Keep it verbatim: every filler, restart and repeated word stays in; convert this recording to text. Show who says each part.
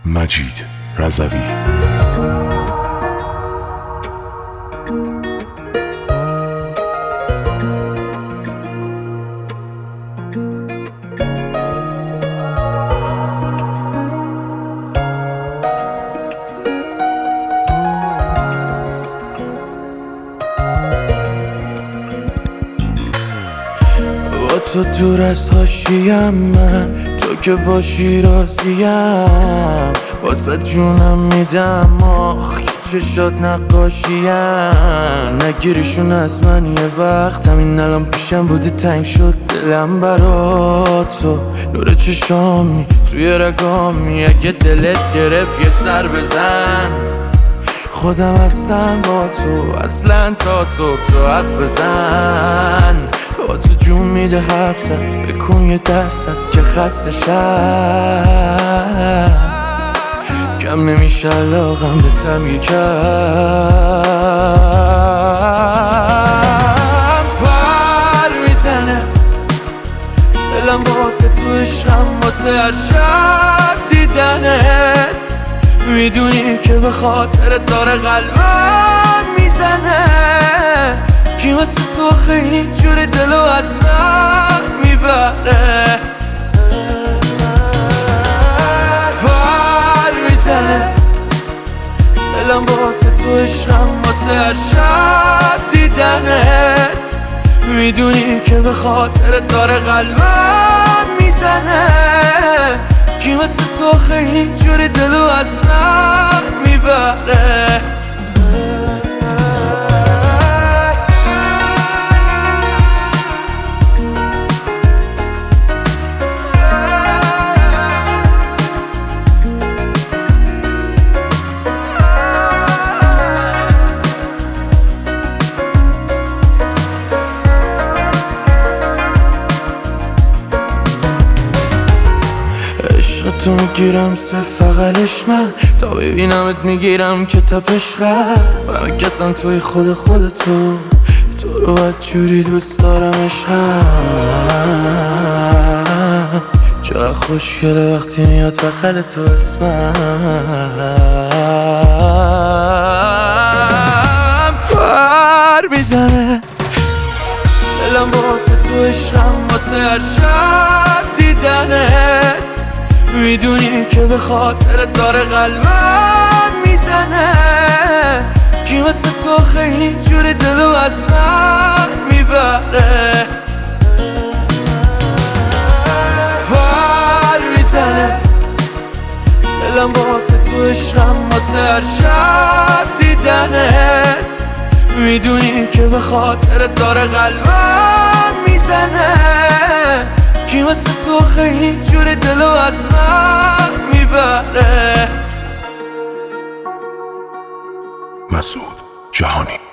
Speaker 1: مجید رضوی.
Speaker 2: با تو دور از حاشیم، من تو که باشی راضیم، واسه جونم میدم آخ چشات نقاشیم. نگیریشون از من یه وقت، همین الان پیشم بودی تنگ شد دلم برا تو. نور چشامی توی رگامی، اگه دلت گرفت یه سر بزن. خودم هستم با تو اصلا تا صبح، تو حرف بزن. با تو جون میده حرف زد، بکن یه درصد که خسته شم. کم نمیشه علاقم به تم یکم. پر میزنه دلم واسه تو عشقم، واسه هر شب دیدنت. میدونی که به خاطر داره قلبم میزنه. کی مثل تو خیلی جوری دلو از من میبره. پر میزنه دلم واسه تو عشقم، واسه هر شب دیدنت. میدونی که به خاطر داره قلبم میزنه. کی مثل تو خیلی جوری دلو از من میبره. تو میگیرم سه فقلش من، تا ببینمت میگیرم که تپشقم. و همه کسم توی خود خودتو، تو رو باید جوری دوست دارم عشقم. چقدر خوشگله وقتی میاد بغل تو اسمم. پر میزنه دلم واسه تو عشقم، واسه هر شب دیدنت. میدونی که به خاطر داره قلبم میزنه. کی مثل تو خیلی جوری دلو از من میبره. پر میزنه دلم واسه تو عشقم، واسه هر شب دیدنت. میدونی که به خاطر داره قلبم میزنه. کی مثل تو خیلی جوری دلو از من میبره.
Speaker 1: مسعود جهانی.